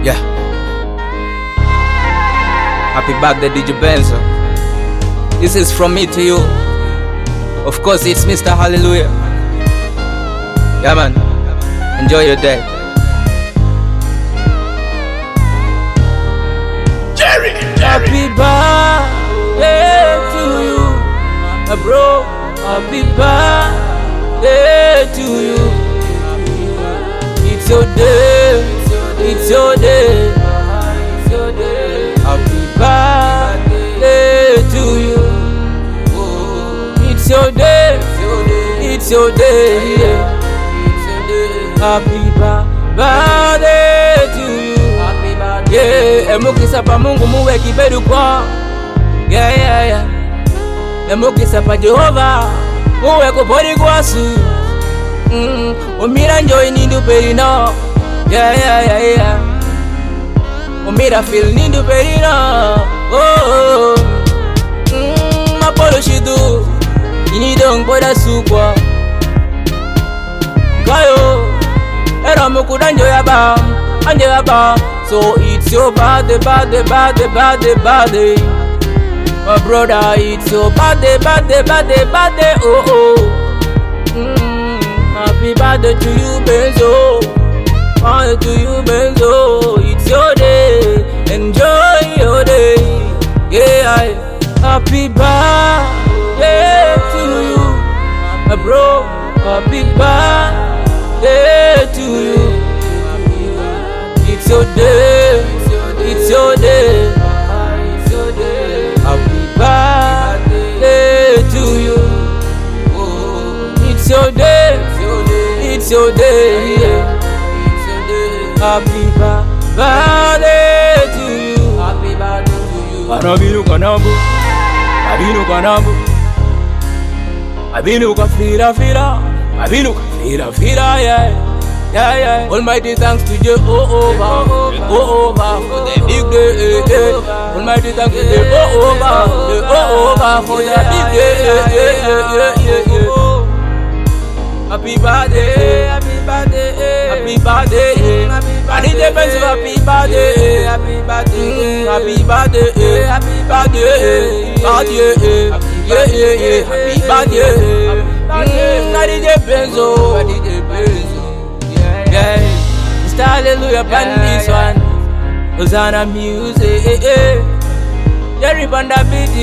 Yeah. Happy birthday, DJ Benzo. This is from me to you. Of course, it's Mr. Hallelujah. Yeah, man. Enjoy your day. Jerry. Happy birthday to you, my bro. Happy birthday to you. It's your day. It's your day. Happy birthday to you. It's your day. It's your day. Yeah. Happy birthday to you. Yeah, emukisa pa Mungu muwe kibedu kwa. Yeah. Emukisa pa Jehova muwe kupori kwasu. Umira enjoy nindu perino. Yeah. Umira feel nindu perino. Oh. Mapolo shidu. Ini dong poda sukwa. Gayo. Era mukuda enjoy aba. So it's your birthday. My brother, it's your birthday. Oh. Happy birthday to you, Benzo. Birthday to you, Benzo. It's your day. Enjoy your day. Yeah. Happy birthday to you, my bro. Happy birthday to you. It's your day. It's your day. Happy birthday to you. It's your day. It's your day. Yeah. Happy birthday to you. Happy birthday to you. Abinu ka fira, yeah. Almighty thanks to Jehovah for the big day. Almighty thanks to Jehovah for the big day. Happy birthday. I need the best of happy birthday. Happy birthday. Happy birthday. Happy birthday. I need the Benzo. Yeah, Mr. Hallelujah, pan this one. Hosanna music, Jerry Banda BD.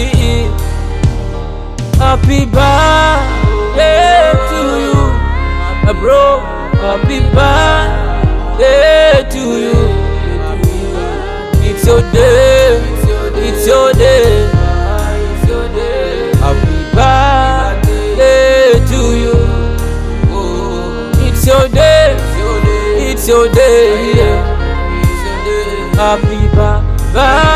Happy birthday to you, my bro. Happy birthday to you. It's your day. It's your day. Happy birthday to you. It's your day. It's your day, yeah. Happy birthday.